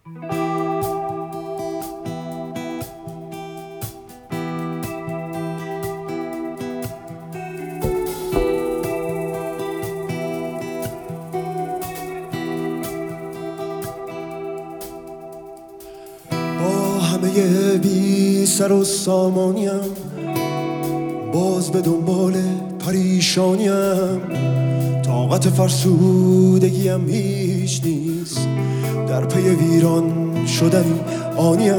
همه بی سر و سامانیم، باز به دنبال پریشانیم. طاقت فرسودگیم هیچ نیست، در پی ویران شدنی آنیم.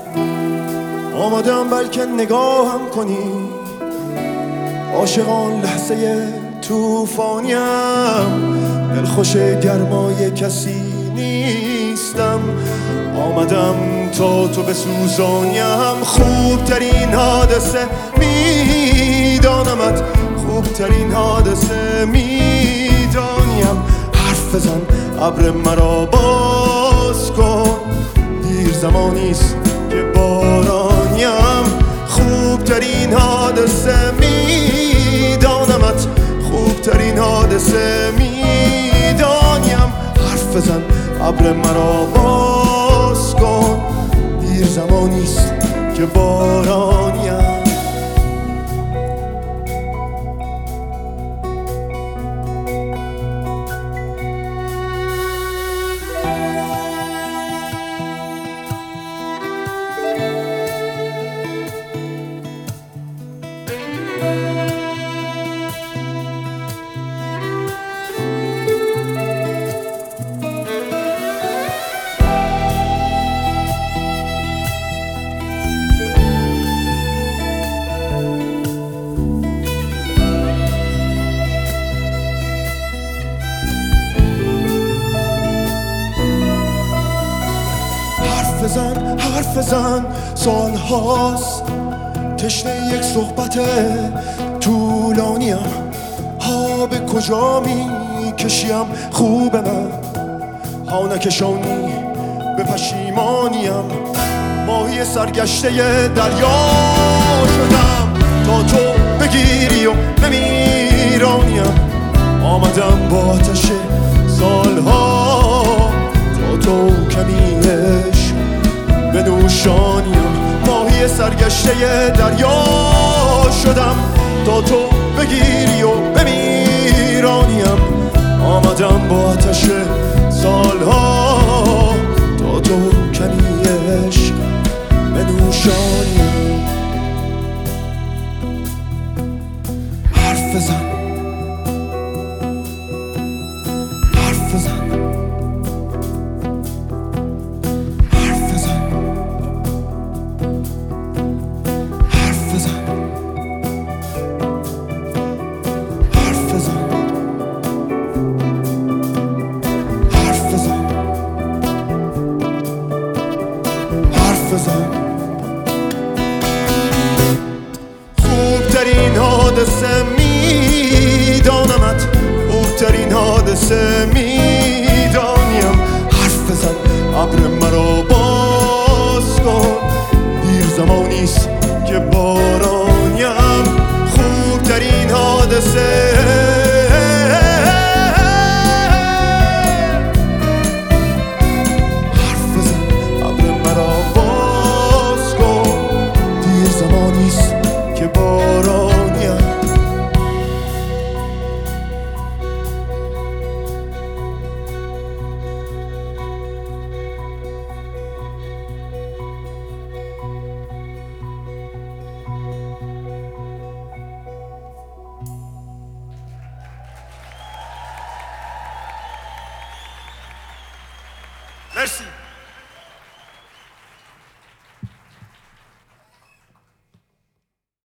آمدم بلکه نگاهم کنی، عاشقان لحظه توفانیم. دلخوش گرمای کسی نیستم، آمدم تا تو بسوزانیم. خوبترین حادثه میدانمت، خوبترین حادثه میدانیم. حرف بزن ابر مرا باز کن، دیر زمانیست که بارانیم. خوبترین حادثه میدانمت، خوبترین حادثه میدانیم. حرف بزن ابر مرا باز کن، دیر زمانیست که بارانیم. حرف بزن سال هاست تشنه یک صحبت طولانیم. ها به کجا می کشیم خوب من، ها نکشانی به پشیمانیم. ماهی سرگشته دریا شدم تا تو بگیری و نمیرانیم. آمدم با آتش سالها تا تو کمیش بنوشانیم. ماهی سرگشته دریا شدم تا تو بگیری و بمیرانیم. آمدم با آتش سالها تا تو کمی عشق بنوشانیم. حرف بزن، حرف بزن، خوبترین حادثه میدانمت، خوبترین حادثه میدانیم. حرف بزن ابر مرا باز کن، دیر زمانیست که بارانیم. خوبترین حادثه که بارانیم. مرسی.